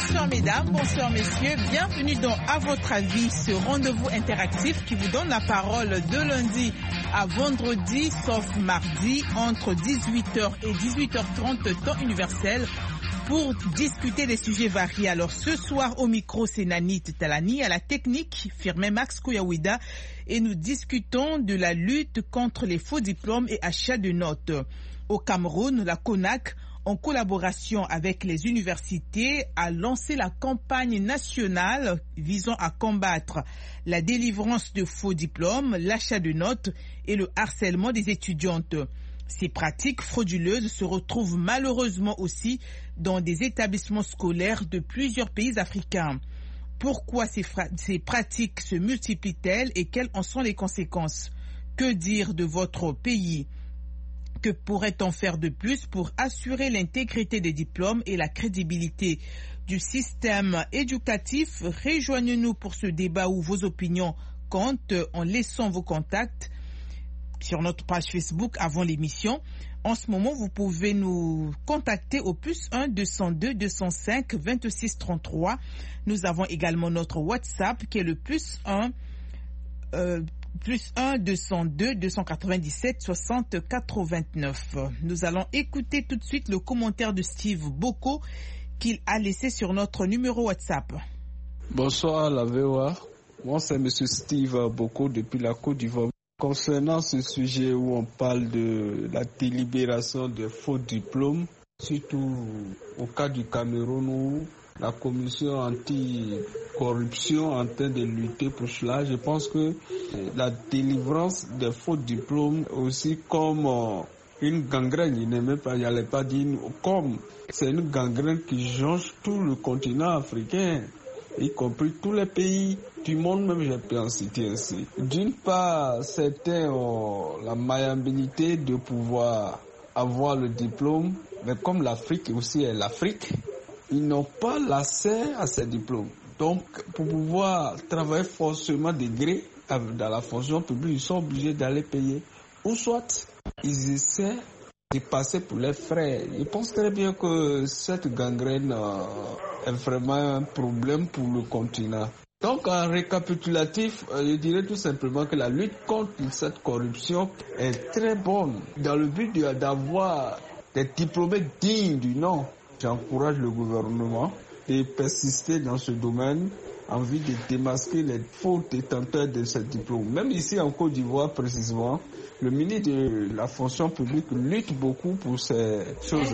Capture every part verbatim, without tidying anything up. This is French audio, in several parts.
Bonsoir mesdames, bonsoir messieurs, bienvenue dans À votre avis, ce rendez-vous interactif qui vous donne la parole de lundi à vendredi, sauf mardi, entre dix-huit heures et dix-huit heures trente, temps universel, pour discuter des sujets variés. Alors ce soir au micro, c'est Nanit Talani, à la technique, Firmin Max Kouyawida, et nous discutons de la lutte contre les faux diplômes et achats de notes. Au Cameroun, la CONAC, en collaboration avec les universités, a lancé la campagne nationale visant à combattre la délivrance de faux diplômes, l'achat de notes et le harcèlement des étudiantes. Ces pratiques frauduleuses se retrouvent malheureusement aussi dans des établissements scolaires de plusieurs pays africains. Pourquoi ces, ces pratiques se multiplient-elles et quelles en sont les conséquences? Que dire de votre pays? Que pourrait-on faire de plus pour assurer l'intégrité des diplômes et la crédibilité du système éducatif? Rejoignez-nous pour ce débat où vos opinions comptent en laissant vos contacts sur notre page Facebook avant l'émission. En ce moment, vous pouvez nous contacter au plus un deux zéro deux deux zéro cinq vingt-six trente-trois. Nous avons également notre WhatsApp qui est le plus un euh, plus un deux zéro deux deux cent quatre-vingt-dix-sept soixante quatre-vingt-neuf. Nous allons écouter tout de suite le commentaire de Steve Boko qu'il a laissé sur notre numéro WhatsApp. Bonsoir la V O A. Moi c'est M. Steve Boko depuis la Côte d'Ivoire. Concernant ce sujet où on parle de la délibération des faux diplômes, surtout au cas du Cameroun où la commission anti-corruption est en train de lutter pour cela, je pense que la délivrance des faux diplômes aussi comme une gangrène, il n'aimait pas, il n'allait pas dire comme, c'est une gangrène qui jonche tout le continent africain, y compris tous les pays du monde, même je peux en citer ainsi. D'une part, c'était oh, la malléabilité de pouvoir avoir le diplôme, mais comme l'Afrique aussi est l'Afrique, ils n'ont pas l'accès à ces diplômes. Donc, pour pouvoir travailler forcément des grés dans la fonction publique, ils sont obligés d'aller payer. Ou soit, ils essaient de passer pour les frères. Je pense très bien que cette gangrène euh, est vraiment un problème pour le continent. Donc, en récapitulatif, je dirais tout simplement que la lutte contre cette corruption est très bonne dans le but d'avoir des diplômés dignes du nom. J'encourage le gouvernement de persister dans ce domaine en vue de démasquer les faux détenteurs de ces diplômes. Même ici en Côte d'Ivoire précisément, le ministre de la fonction publique lutte beaucoup pour ces choses.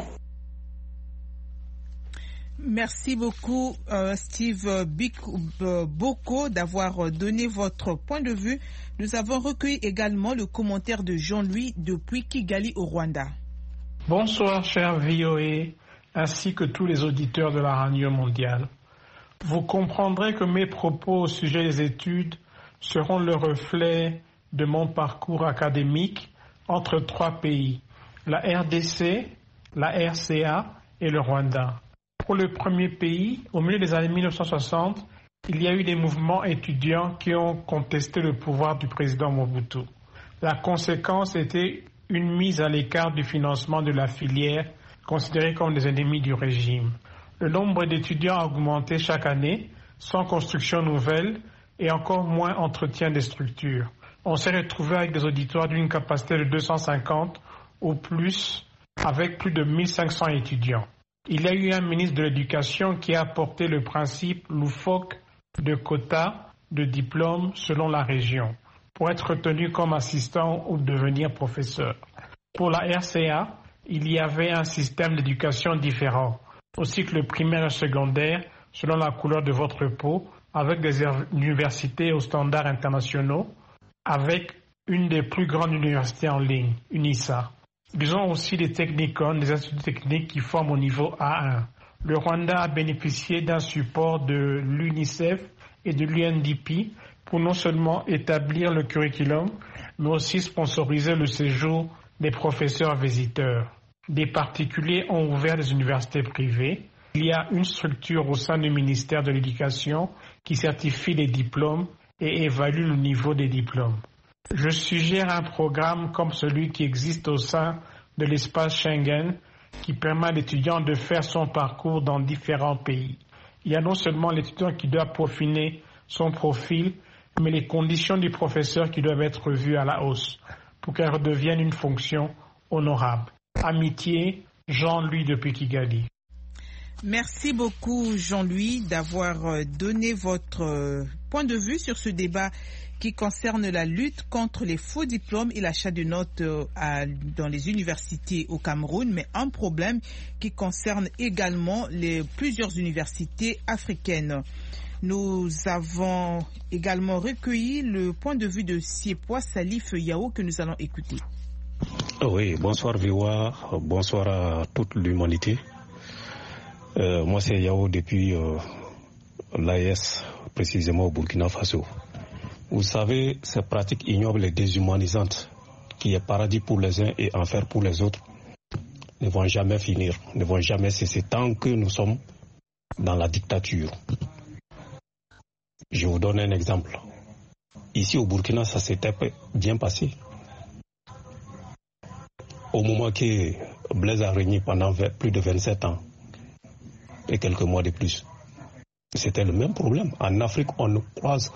Merci beaucoup euh, Steve Boko d'avoir donné votre point de vue. Nous avons recueilli également le commentaire de Jean-Louis depuis Kigali au Rwanda. Bonsoir cher V O A, ainsi que tous les auditeurs de la radio mondiale. Vous comprendrez que mes propos au sujet des études seront le reflet de mon parcours académique entre trois pays, la R D C, la R C A et le Rwanda. Pour le premier pays, au milieu des années mille neuf cent soixante, il y a eu des mouvements étudiants qui ont contesté le pouvoir du président Mobutu. La conséquence était une mise à l'écart du financement de la filière, considérée comme des ennemis du régime. Le nombre d'étudiants a augmenté chaque année, sans construction nouvelle et encore moins entretien des structures. On s'est retrouvé avec des auditoires d'une capacité de deux cent cinquante ou plus, avec plus de mille cinq cents étudiants. Il y a eu un ministre de l'Éducation qui a apporté le principe loufoque de quotas de diplômes selon la région, pour être retenu comme assistant ou devenir professeur. Pour la R C A, il y avait un système d'éducation différent, au cycle primaire et secondaire, selon la couleur de votre peau, avec des universités aux standards internationaux, avec une des plus grandes universités en ligne, UNISA. Ils ont aussi des technicons, des instituts techniques qui forment au niveau A un. Le Rwanda a bénéficié d'un support de l'UNICEF et de l'U N D P pour non seulement établir le curriculum, mais aussi sponsoriser le séjour des professeurs visiteurs. Des particuliers ont ouvert des universités privées. Il y a une structure au sein du ministère de l'Éducation qui certifie les diplômes et évalue le niveau des diplômes. Je suggère un programme comme celui qui existe au sein de l'espace Schengen qui permet à l'étudiant de faire son parcours dans différents pays. Il y a non seulement l'étudiant qui doit peaufiner son profil, mais les conditions du professeur qui doivent être revues à la hausse pour qu'elle redevienne une fonction honorable. Amitié, Jean-Louis depuis Kigali. Merci beaucoup Jean-Louis d'avoir donné votre point de vue sur ce débat qui concerne la lutte contre les faux diplômes et l'achat de notes à, dans les universités au Cameroun, mais un problème qui concerne également les, plusieurs universités africaines. Nous avons également recueilli le point de vue de Siepois Salif Yao que nous allons écouter. Oui, bonsoir Viwa, bonsoir à toute l'humanité. Euh, moi c'est Yao depuis euh, l'A E S, précisément au Burkina Faso. Vous savez, ces pratiques ignobles et déshumanisantes, qui est paradis pour les uns et enfer pour les autres, ne vont jamais finir, ne vont jamais cesser tant que nous sommes dans la dictature. Je vous donne un exemple. Ici au Burkina, ça s'était bien passé. Au moment que Blaise a régné pendant plus de vingt-sept ans et quelques mois de plus, c'était le même problème. En Afrique, on nous croise.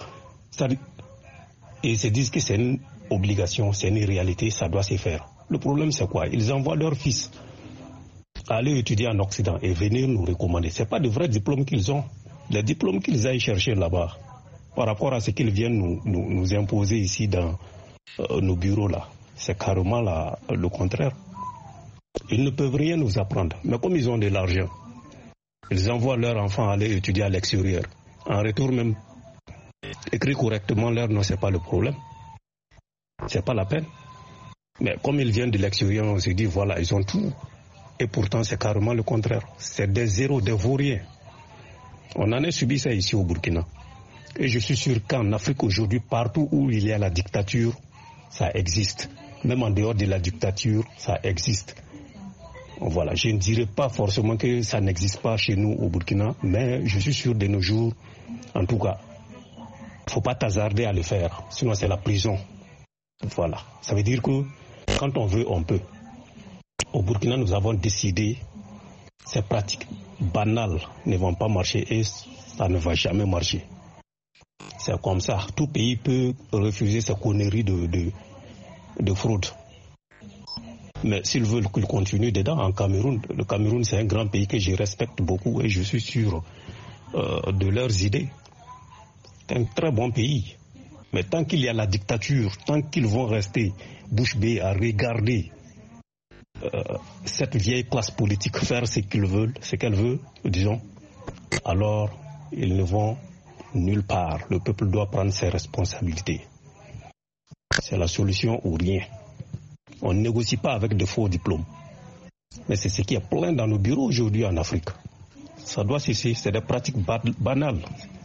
Et ils se disent que c'est une obligation, c'est une réalité, ça doit se faire. Le problème, c'est quoi? Ils envoient leurs fils aller étudier en Occident et venir nous recommander. Ce n'est pas de vrais diplômes qu'ils ont. Les diplômes qu'ils aillent chercher là-bas, par rapport à ce qu'ils viennent nous, nous, nous imposer ici dans euh, nos bureaux là, c'est carrément la, le contraire. Ils ne peuvent rien nous apprendre. Mais comme ils ont de l'argent, ils envoient leurs enfants aller étudier à l'extérieur. En retour même, écrire correctement leur nom, ce n'est pas le problème. Ce n'est pas la peine. Mais comme ils viennent de l'extérieur, on se dit, voilà, ils ont tout. Et pourtant, c'est carrément le contraire. C'est des zéros, des vauriens. On en a subi ça ici au Burkina. Et je suis sûr qu'en Afrique aujourd'hui, partout où il y a la dictature, ça existe. Même en dehors de la dictature, ça existe. Voilà, je ne dirais pas forcément que ça n'existe pas chez nous au Burkina, mais je suis sûr de nos jours, en tout cas, il ne faut pas t'hasarder à le faire, sinon c'est la prison. Voilà, ça veut dire que quand on veut, on peut. Au Burkina, nous avons décidé, ces pratiques banales ne vont pas marcher et ça ne va jamais marcher. C'est comme ça, tout pays peut refuser ces conneries de, de, de fraude. Mais s'ils veulent qu'ils continuent dedans, en Cameroun, le Cameroun c'est un grand pays que je respecte beaucoup et je suis sûr euh, de leurs idées. C'est un très bon pays. Mais tant qu'il y a la dictature, tant qu'ils vont rester bouche bée à regarder euh, cette vieille classe politique faire ce qu'ils veulent, ce qu'elle veut, disons, alors ils ne vont nulle part. Le peuple doit prendre ses responsabilités. C'est la solution ou rien. On ne négocie pas avec de faux diplômes. Mais c'est ce qui est plein dans nos bureaux aujourd'hui en Afrique. Ça doit cesser, c'est des pratiques banales.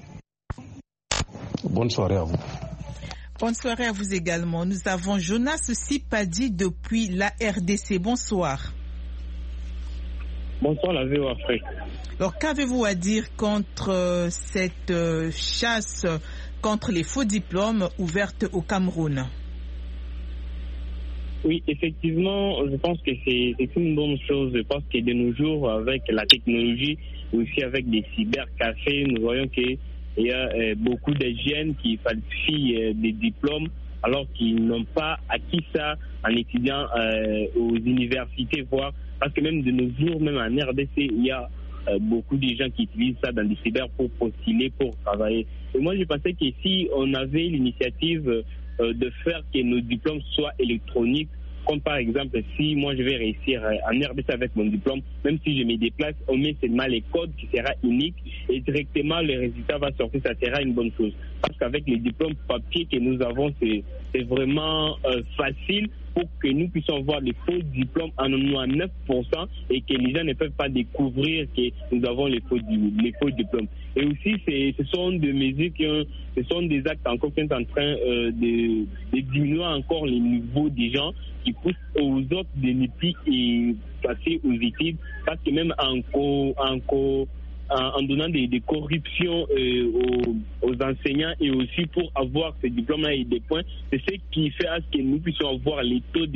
Bonne soirée à vous. Bonne soirée à vous également. Nous avons Jonas Sipadi depuis la R D C. Bonsoir. Bonsoir la V O Afrique. Alors qu'avez-vous à dire contre euh, cette euh, chasse contre les faux diplômes ouverte au Cameroun? Oui, effectivement, je pense que c'est, c'est une bonne chose. Je pense que de nos jours, avec la technologie, aussi avec des cybercafés, nous voyons qu'il y a euh, beaucoup de jeunes qui falsifient euh, des diplômes alors qu'ils n'ont pas acquis ça en étudiant euh, aux universités, voire parce que même de nos jours, même en R D C, il y a euh, beaucoup de gens qui utilisent ça dans des cyber pour postuler, pour travailler. Et moi, je pensais que si on avait l'initiative euh, de faire que nos diplômes soient électroniques, comme par exemple, si moi je vais réussir en R D C avec mon diplôme, même si je me déplace, on met seulement les codes qui sera unique et directement le résultat va sortir, ça sera une bonne chose. Parce qu'avec les diplômes papier que nous avons, c'est, c'est vraiment euh, facile pour que nous puissions voir les faux diplômes en quatre-vingt-dix-neuf pour cent et que les gens ne peuvent pas découvrir que nous avons les faux, les faux diplômes. Et aussi, c'est, ce sont des mesures qui ont, ce sont des actes encore qui sont en train euh, de, de diminuer encore les niveaux des gens qui poussent aux autres de ne plus et passer aux études parce que même en, co, en, co, en, en donnant des, des corruptions euh, aux, aux enseignants et aussi pour avoir ce diplôme-là et des points, c'est ce qui fait à ce que nous puissions avoir les taux de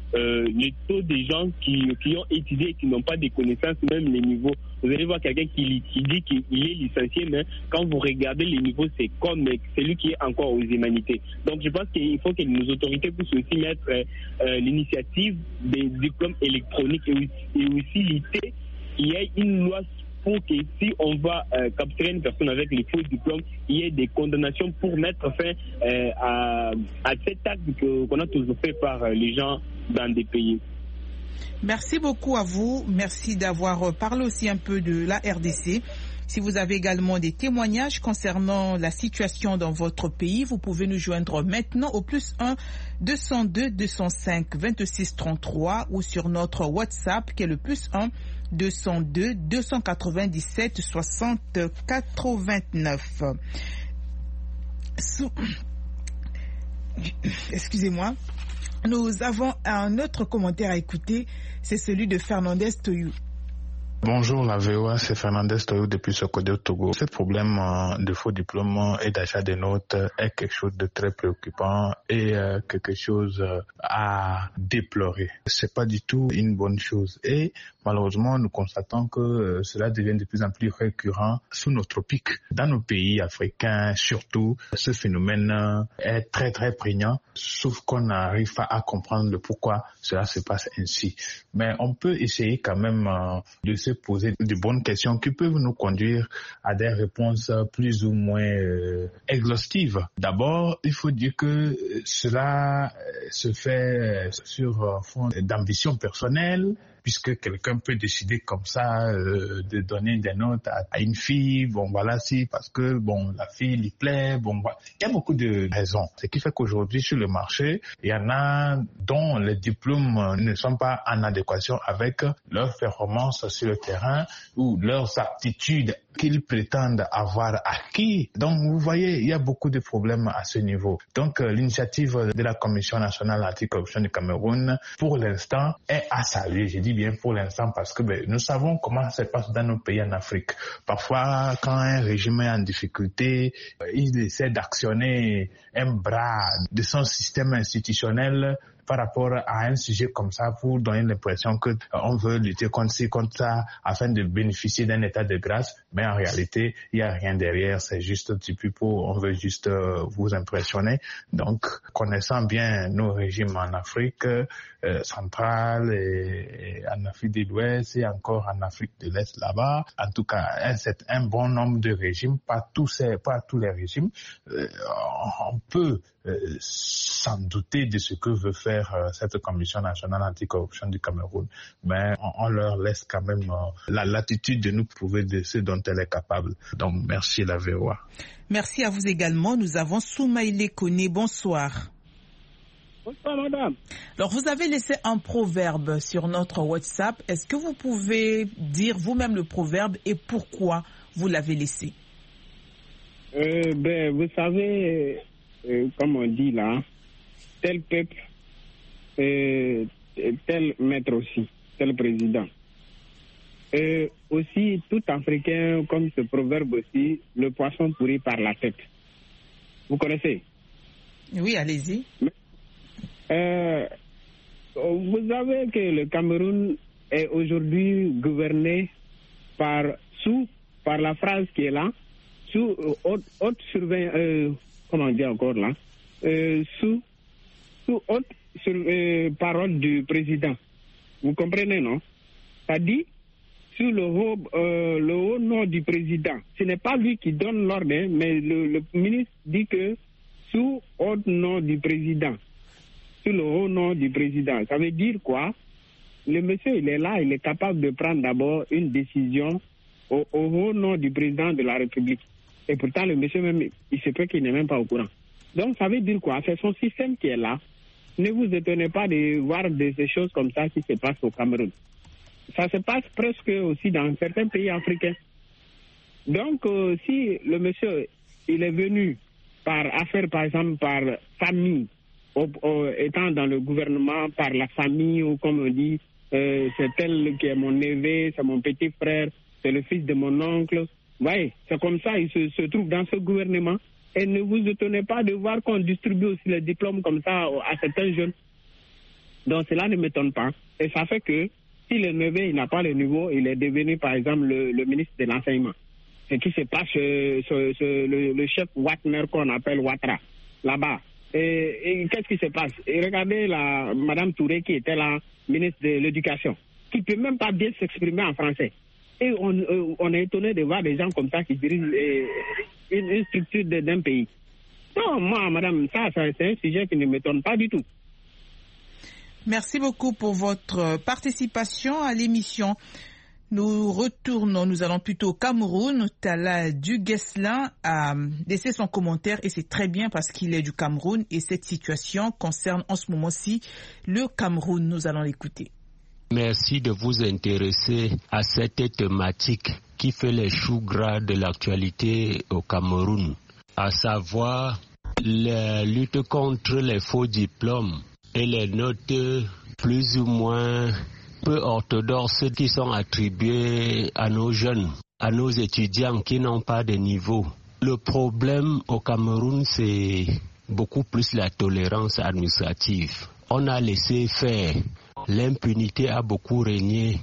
euh, le taux des gens qui, qui ont étudié et qui n'ont pas de connaissances, même les niveaux. Vous allez voir quelqu'un qui, qui dit qu'il est licencié, mais quand vous regardez les niveaux, c'est comme celui qui est encore aux humanités. Donc je pense qu'il faut que nos autorités puissent aussi mettre euh, euh, l'initiative des diplômes électroniques et aussi, et aussi l'idée qu'il y ait une loi pour que si on va euh, capturer une personne avec les faux diplômes, il y ait des condamnations pour mettre fin euh, à, à cet acte que, qu'on a toujours fait par euh, les gens dans des pays. Merci beaucoup à vous. Merci d'avoir parlé aussi un peu de la R D C. Si vous avez également des témoignages concernant la situation dans votre pays, vous pouvez nous joindre maintenant au plus un deux zéro deux deux zéro cinq vingt-six trente-trois ou sur notre WhatsApp qui est le plus un deux zéro deux deux cent quatre-vingt-dix-sept soixante quatre-vingt-neuf. Sous... Excusez-moi. Nous avons un autre commentaire à écouter, c'est celui de Fernandez Toyou. Bonjour, la V O A, c'est Fernandez Toyou depuis Sokodé au Togo. Ce problème euh, de faux diplômes et d'achat des notes est quelque chose de très préoccupant et euh, quelque chose euh, à déplorer. C'est pas du tout une bonne chose et malheureusement nous constatons que euh, cela devient de plus en plus récurrent sous nos tropiques. Dans nos pays africains surtout, ce phénomène euh, est très très prégnant, sauf qu'on n'arrive pas à comprendre le pourquoi cela se passe ainsi. Mais on peut essayer quand même euh, de se poser de bonnes questions qui peuvent nous conduire à des réponses plus ou moins euh, exhaustives. D'abord, il faut dire que cela se fait sur fond d'ambition personnelle, puisque quelqu'un peut décider comme ça euh, de donner des notes à, à une fille, bon voilà, si parce que bon la fille lui plaît, bon voilà. Il y a beaucoup de raisons. Ce qui fait qu'aujourd'hui sur le marché, il y en a dont les diplômes ne sont pas en adéquation avec leur performance sur le terrain ou leurs aptitudes qu'ils prétendent avoir acquis. Donc vous voyez, il y a beaucoup de problèmes à ce niveau. Donc euh, l'initiative de la Commission nationale anticorruption du Cameroun, pour l'instant, est à saluer. Je dis bien pour l'instant parce que ben, nous savons comment ça se passe dans nos pays en Afrique. Parfois, quand un régime est en difficulté, il essaie d'actionner un bras de son système institutionnel par rapport à un sujet comme ça pour donner l'impression que euh, on veut lutter contre ci, contre ça afin de bénéficier d'un état de grâce, mais en réalité, il n'y a rien derrière, c'est juste du pipeau, on veut juste euh, vous impressionner. Donc, connaissant bien nos régimes en Afrique euh, centrale et, et en Afrique de l'Ouest et encore en Afrique de l'Est là-bas, en tout cas, c'est un bon nombre de régimes, pas tous, ces, pas tous les régimes, euh, on peut euh, s'en douter de ce que veut faire cette Commission nationale anticorruption du Cameroun, mais on, on leur laisse quand même euh, la latitude de nous prouver de ce dont elle est capable. Donc merci la V O A. Merci à vous également. Nous avons Soumaïlé Koné. Bonsoir. Bonsoir madame. Alors vous avez laissé un proverbe sur notre WhatsApp. Est-ce que vous pouvez dire vous-même le proverbe et pourquoi vous l'avez laissé? euh, ben, Vous savez, euh, comme on dit là, tel peuple, Euh, tel maître aussi, tel président. Euh, aussi, tout Africain, comme ce proverbe aussi, le poisson pourri par la tête. Vous connaissez? Oui, allez-y. Euh, vous savez que le Cameroun est aujourd'hui gouverné par, sous, par la phrase qui est là, sous euh, haute, haute surveillance, euh, comment dire encore là, euh, sous, sous haute sur euh, parole du président. Vous comprenez, non? Ça dit sur le haut, euh, le haut nom du président. Ce n'est pas lui qui donne l'ordre, hein, mais le, le ministre dit que sous haut nom du président. Sur le haut nom du président. Ça veut dire quoi? Le monsieur, il est là, il est capable de prendre d'abord une décision au, au haut nom du président de la République. Et pourtant, le monsieur même, il se peut qu'il n'est même pas au courant. Donc, ça veut dire quoi? C'est son système qui est là. Ne vous étonnez pas de voir de ces choses comme ça qui se passent au Cameroun. Ça se passe presque aussi dans certains pays africains. Donc, euh, si le monsieur, il est venu par affaire, par exemple, par famille, au, au, étant dans le gouvernement, par la famille, ou comme on dit, euh, c'est tel qui est mon neveu, c'est mon petit frère, c'est le fils de mon oncle. Vous voyez, c'est comme ça, il se, se trouve dans ce gouvernement. Et ne vous étonnez pas de voir qu'on distribue aussi les diplômes comme ça à certains jeunes. Donc cela ne m'étonne pas. Et ça fait que si le neveu il n'a pas le niveau, il est devenu par exemple le, le ministre de l'enseignement. Ce qui se passe, ce, ce, ce, le, le chef Watner qu'on appelle Ouattara, là-bas. Et, et qu'est-ce qui se passe? Et regardez la Madame Touré qui était la ministre de l'Éducation, qui ne peut même pas bien s'exprimer en français. Et on, euh, on est étonné de voir des gens comme ça qui dirigent euh, une, une structure de, d'un pays. Non, moi, madame, ça, ça, c'est un sujet qui ne m'étonne pas du tout. Merci beaucoup pour votre participation à l'émission. Nous retournons, nous allons plutôt au Cameroun. Tala Duguesselin a laissé son commentaire et c'est très bien parce qu'il est du Cameroun et cette situation concerne en ce moment-ci le Cameroun. Nous allons l'écouter. Merci de vous intéresser à cette thématique qui fait les choux gras de l'actualité au Cameroun, à savoir la lutte contre les faux diplômes et les notes plus ou moins peu orthodoxes qui sont attribuées à nos jeunes, à nos étudiants qui n'ont pas de niveau. Le problème au Cameroun, c'est beaucoup plus la tolérance administrative. On a laissé faire. L'impunité a beaucoup régné.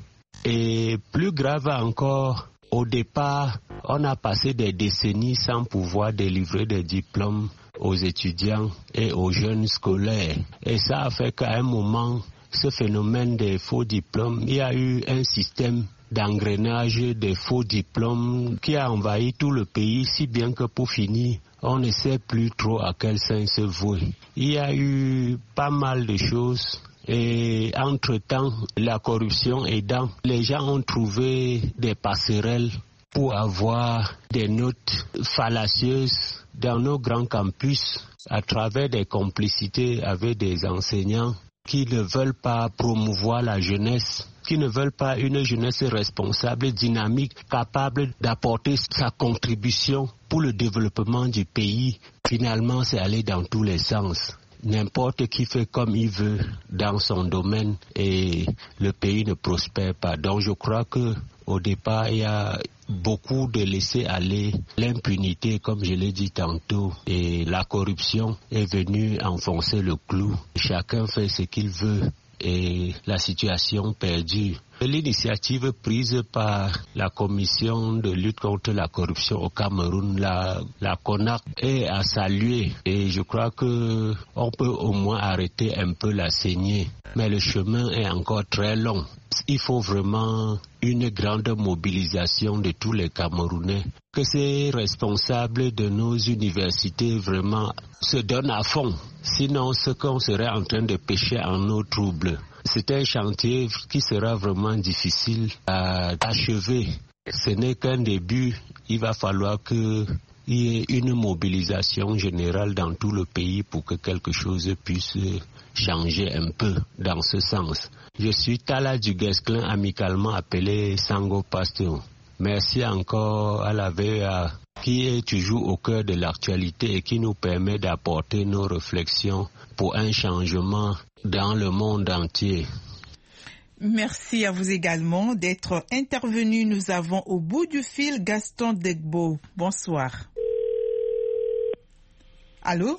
Et plus grave encore, au départ, on a passé des décennies sans pouvoir délivrer des diplômes aux étudiants et aux jeunes scolaires. Et ça a fait qu'à un moment, ce phénomène des faux diplômes, il y a eu un système d'engrenage des faux diplômes qui a envahi tout le pays, si bien que pour finir, on ne sait plus trop à quel sens se vouer. Il y a eu pas mal de choses. Et entre-temps, la corruption aidant, les gens ont trouvé des passerelles pour avoir des notes fallacieuses dans nos grands campus à travers des complicités avec des enseignants qui ne veulent pas promouvoir la jeunesse, qui ne veulent pas une jeunesse responsable, dynamique, capable d'apporter sa contribution pour le développement du pays. Finalement, c'est aller dans tous les sens. N'importe qui fait comme il veut dans son domaine et le pays ne prospère pas. Donc je crois que au départ, il y a beaucoup de laisser aller, l'impunité, comme je l'ai dit tantôt, et la corruption est venue enfoncer le clou. Chacun fait ce qu'il veut et la situation perdure. L'initiative prise par la commission de lutte contre la corruption au Cameroun, la, la CONAC, est à saluer et je crois que on peut au moins arrêter un peu la saignée. Mais le chemin est encore très long. Il faut vraiment une grande mobilisation de tous les Camerounais, que ces responsables de nos universités vraiment se donnent à fond. Sinon, ce qu'on serait en train de pêcher en eau trouble. C'est un chantier qui sera vraiment difficile à achever. Ce n'est qu'un début. Il va falloir qu'il y ait une mobilisation générale dans tout le pays pour que quelque chose puisse changer un peu dans ce sens. Je suis Tala Duguesselin, amicalement appelé Sango Pasteur. Merci encore à la V A qui est toujours au cœur de l'actualité et qui nous permet d'apporter nos réflexions pour un changement dans le monde entier. Merci à vous également d'être intervenu. Nous avons au bout du fil Gaston Degbo. Bonsoir. Allô?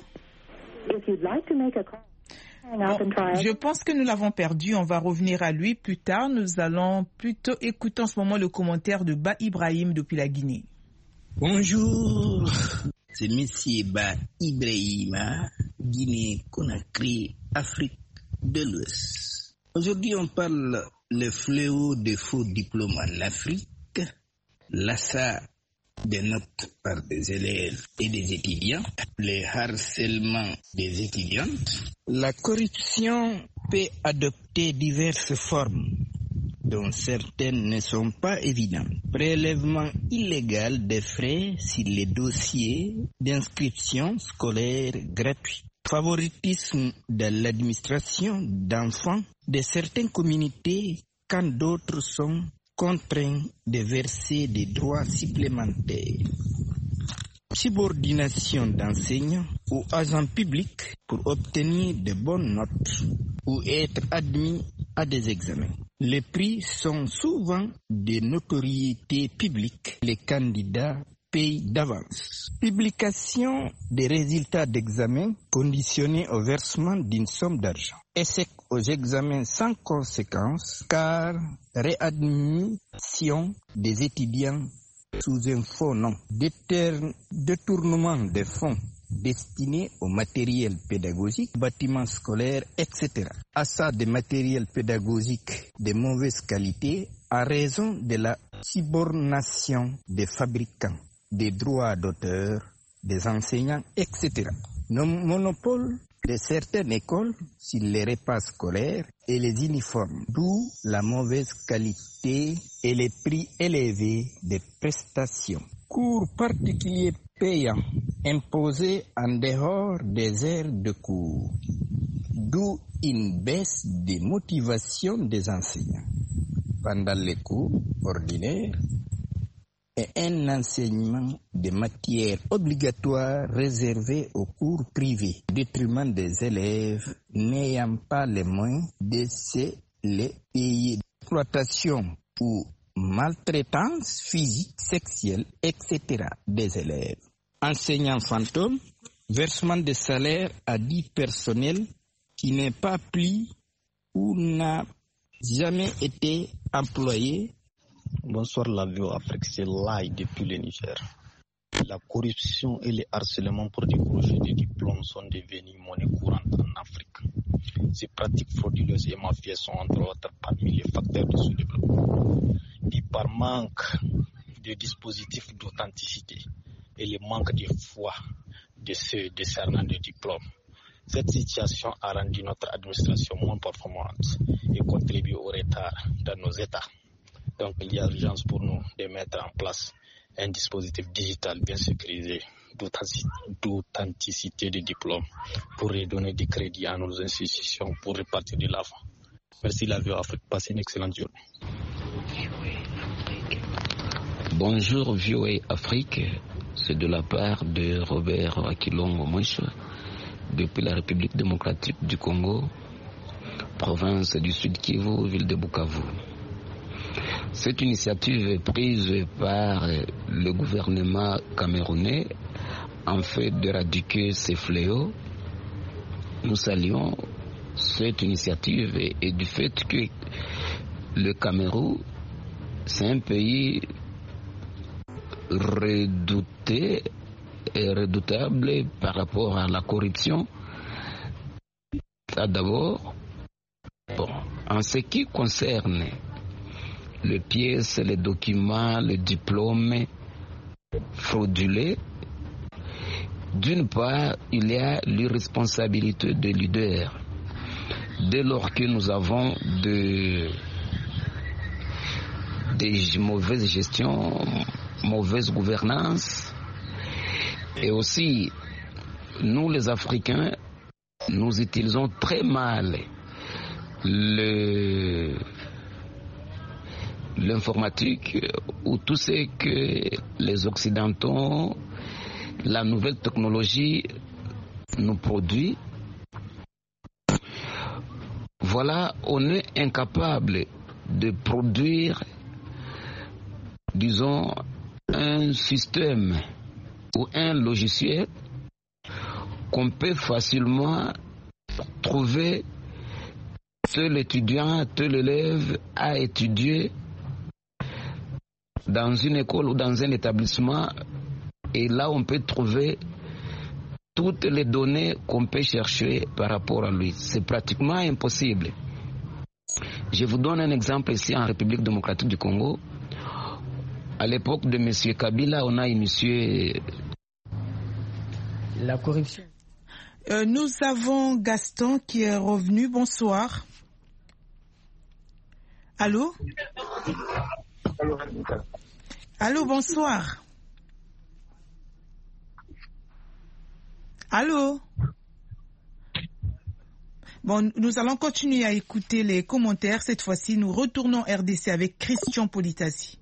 Bon, je pense que nous l'avons perdu. On va revenir à lui plus tard. Nous allons plutôt écouter en ce moment le commentaire de Ba Ibrahim depuis la Guinée. Bonjour, c'est Monsieur Ba Ibrahim, Guinée-Conakry, Afrique de l'Ouest. Aujourd'hui, on parle le fléau des faux diplômes en Afrique, l'achat des notes par des élèves et des étudiants, le harcèlement des étudiantes. La corruption peut adopter diverses formes, dont certaines ne sont pas évidentes. Prélèvement illégal des frais sur les dossiers d'inscription scolaire gratuits. Favoritisme de l'administration d'enfants de certaines communautés quand d'autres sont contraints de verser des droits supplémentaires. Subordination d'enseignants ou agents publics pour obtenir de bonnes notes ou être admis à des examens. Les prix sont souvent de notoriété publique. Les candidats paye d'avance. Publication des résultats d'examen conditionnés au versement d'une somme d'argent. Échec aux examens sans conséquence car réadmission des étudiants sous un faux nom. Déter- détournement des fonds destinés au matériel pédagogique, bâtiments scolaires, et cetera. Achat de matériel pédagogique de mauvaise qualité à raison de la subornation des fabricants, des droits d'auteur, des enseignants, et cetera. Le monopole de certaines écoles sur les repas scolaires et les uniformes, d'où la mauvaise qualité et les prix élevés des prestations. Cours particuliers payants imposés en dehors des heures de cours, d'où une baisse de motivation des enseignants pendant les cours ordinaires et un enseignement de matières obligatoires réservé aux cours privés, au détriment des élèves n'ayant pas les moyens de se les payer. Exploitation ou maltraitance physique, sexuelle, et cetera des élèves. Enseignants fantômes, versement de salaire à dix personnels qui n'est pas pris ou n'a jamais été employé. Bonsoir, la V O Afrique, c'est Lai depuis le Niger. La corruption et le harcèlement pour décrocher des diplômes sont devenus monnaie courante en Afrique. Ces pratiques frauduleuses et mafieuses sont entre autres parmi les facteurs de sous-développement. Et par manque de dispositifs d'authenticité et le manque de foi de ceux décernant des diplômes, cette situation a rendu notre administration moins performante et contribue au retard dans nos États. Donc il y a urgence pour nous de mettre en place un dispositif digital bien sécurisé d'authenticité des diplômes pour redonner des crédits à nos institutions pour repartir de l'avant. Merci la V O Afrique, passez une excellente journée. Bonjour V O A Afrique, c'est de la part de Robert Akilongo Mouche depuis la République démocratique du Congo, province du Sud Kivu, ville de Bukavu. Cette initiative est prise par le gouvernement camerounais en fait d'éradiquer ces fléaux. Nous saluons cette initiative et, et du fait que le Cameroun, c'est un pays redouté et redoutable par rapport à la corruption. D'abord, bon, en ce qui concerne les pièces, les documents, les diplômes fraudulés, d'une part, il y a l'irresponsabilité des leaders. Dès lors que nous avons de, des mauvaises gestions, mauvaise gouvernance, et aussi, nous les Africains, nous utilisons très mal le l'informatique ou tout ce que les Occidentaux, la nouvelle technologie nous produit. Voilà, on est incapable de produire, disons, un système ou un logiciel qu'on peut facilement trouver tel étudiant, tel élève a étudié dans une école ou dans un établissement, et là on peut trouver toutes les données qu'on peut chercher par rapport à lui. C'est pratiquement impossible. Je vous donne un exemple ici en République démocratique du Congo. À l'époque de M. Kabila, on a initié la corruption. Euh, nous avons Gaston qui est revenu. Bonsoir. Allô? Allô, bonsoir. Allô? Bon, nous allons continuer à écouter les commentaires. Cette fois-ci, nous retournons R D C avec Christian Politassi.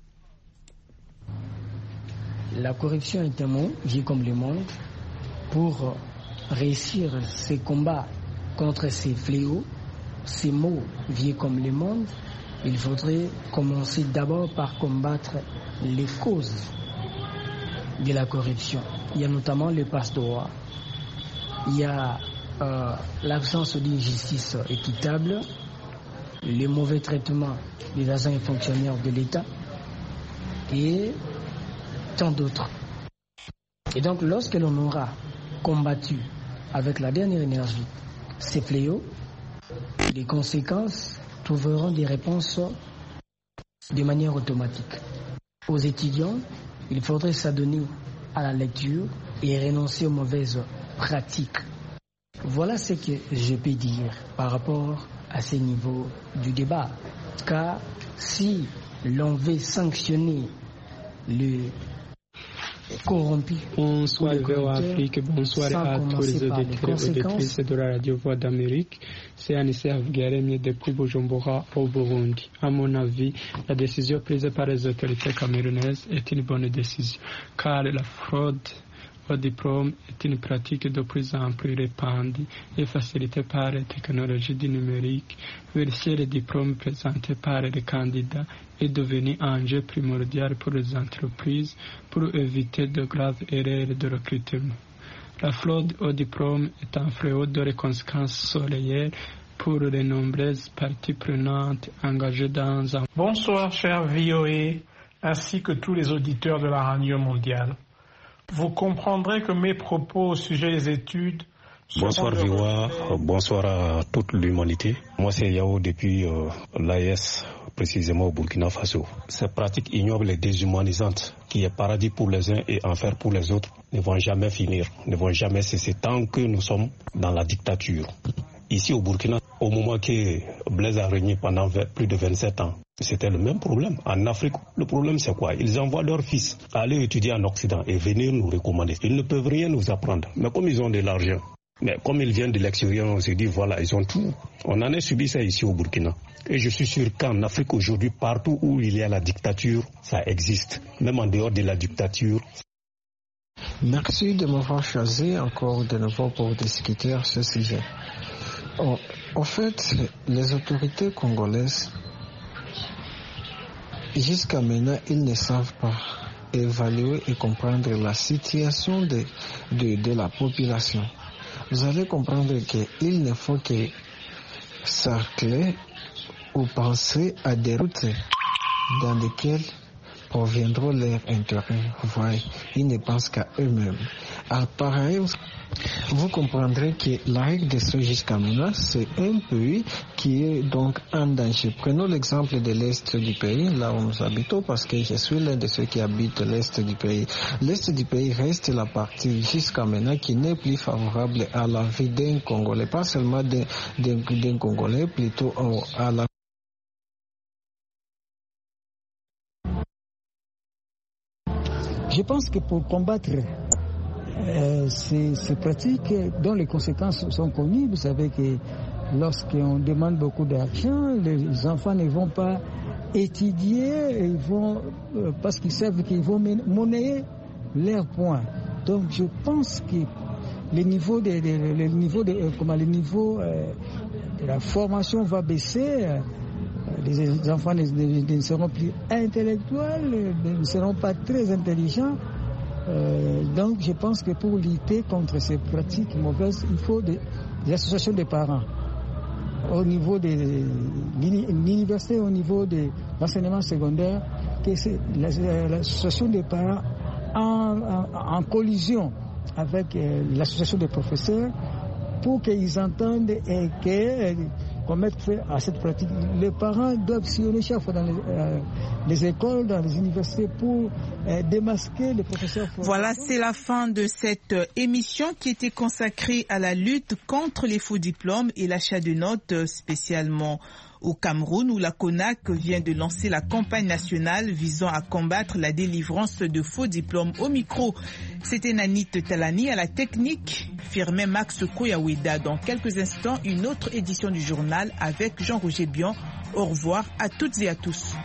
La corruption est un mot, vu comme le monde. Pour réussir ces combats contre ces fléaux, ces mots, vieux comme le monde, il faudrait commencer d'abord par combattre les causes de la corruption. Il y a notamment le passe-droit, il y a euh, l'absence d'une justice équitable, le mauvais traitement des agents et fonctionnaires de l'État et tant d'autres. Et donc lorsque l'on aura combattu avec la dernière énergie ces fléaux, les conséquences trouveront des réponses de manière automatique. Aux étudiants, il faudrait s'adonner à la lecture et renoncer aux mauvaises pratiques. Voilà ce que je peux dire par rapport à ce niveau du débat. Car si l'on veut sanctionner le corrompu, bonsoir V O A Afrique, bonsoir à tous les auditeurs et auditrices de la Radio Voix d'Amérique. C'est Anissé Avgaremie depuis Bujumbura au Burundi. À mon avis, la décision prise par les autorités camerounaises est une bonne décision, car la fraude au diplôme est une pratique de plus en plus répandue et facilitée par les technologies du numérique. Vérifier les diplômes présentés par les candidats est devenu un enjeu primordial pour les entreprises pour éviter de graves erreurs de recrutement. La fraude au diplôme est un fléau dont les conséquences sont réelles pour les nombreuses parties prenantes engagées dans un... Bonsoir, cher V O A, ainsi que tous les auditeurs de la radio mondiale. Vous comprendrez que mes propos au sujet des études... Bonsoir V O A, bonsoir à toute l'humanité. Moi c'est Yao depuis euh, l'A E S, précisément au Burkina Faso. Cette pratique ignoble et déshumanisante qui est paradis pour les uns et enfer pour les autres ne vont jamais finir, ne vont jamais cesser tant que nous sommes dans la dictature. Ici au Burkina, au moment que Blaise a régné pendant plus de vingt-sept ans, c'était le même problème. En Afrique, le problème c'est quoi? Ils envoient leurs fils aller étudier en Occident et venir nous recommander. Ils ne peuvent rien nous apprendre. Mais comme ils ont de l'argent, mais comme ils viennent de l'extérieur, on se dit voilà, ils ont tout. On en a subi ça ici au Burkina. Et je suis sûr qu'en Afrique aujourd'hui, partout où il y a la dictature, ça existe. Même en dehors de la dictature. Merci de m'avoir choisi encore de nouveau pour discuter à ce sujet. Oh, en fait, les autorités congolaises, jusqu'à maintenant, ils ne savent pas évaluer et comprendre la situation de, de, de la population. Vous allez comprendre qu'il ne faut que cercler ou penser à des routes dans lesquelles proviendront leurs intérêts. Vous voyez, ils ne pensent qu'à eux-mêmes. Alors, pareil, vous comprendrez que l'Afrique de Sud jusqu'à maintenant, c'est un pays qui est donc en danger. Prenons l'exemple de l'Est du pays, là où nous habitons, parce que je suis l'un de ceux qui habitent l'Est du pays. L'Est du pays reste la partie jusqu'à maintenant qui n'est plus favorable à la vie d'un Congolais, pas seulement d'un, d'un, d'un Congolais, plutôt à la Je pense que pour combattre euh, ces, ces pratiques dont les conséquences sont connues, vous savez que lorsqu'on demande beaucoup d'argent, les enfants ne vont pas étudier, ils vont, euh, parce qu'ils savent qu'ils vont monnayer leurs points. Donc je pense que le niveau de, de, le niveau de, euh, comment, le niveau euh, de la formation va baisser. Euh, Les enfants ne, ne, ne seront plus intellectuels, ne seront pas très intelligents. Euh, donc je pense que pour lutter contre ces pratiques mauvaises, il faut des, des associations de parents. Au niveau de l'université, au niveau de l'enseignement secondaire, que c'est l'association des parents en, en, en collision avec euh, l'association des professeurs pour qu'ils entendent et que... qu'on mette fin à cette pratique. Les parents doivent sillonner chaque fois dans les, euh, les écoles, dans les universités pour euh, démasquer les professeurs. Voilà, c'est la fin de cette émission qui était consacrée à la lutte contre les faux diplômes et l'achat de notes, spécialement au Cameroun, où la CONAC vient de lancer la campagne nationale visant à combattre la délivrance de faux diplômes. Au micro, c'était Nanit Talani, à la technique, firmait Max Koyaweda. Dans quelques instants, une autre édition du journal avec Jean-Roger Bion. Au revoir à toutes et à tous.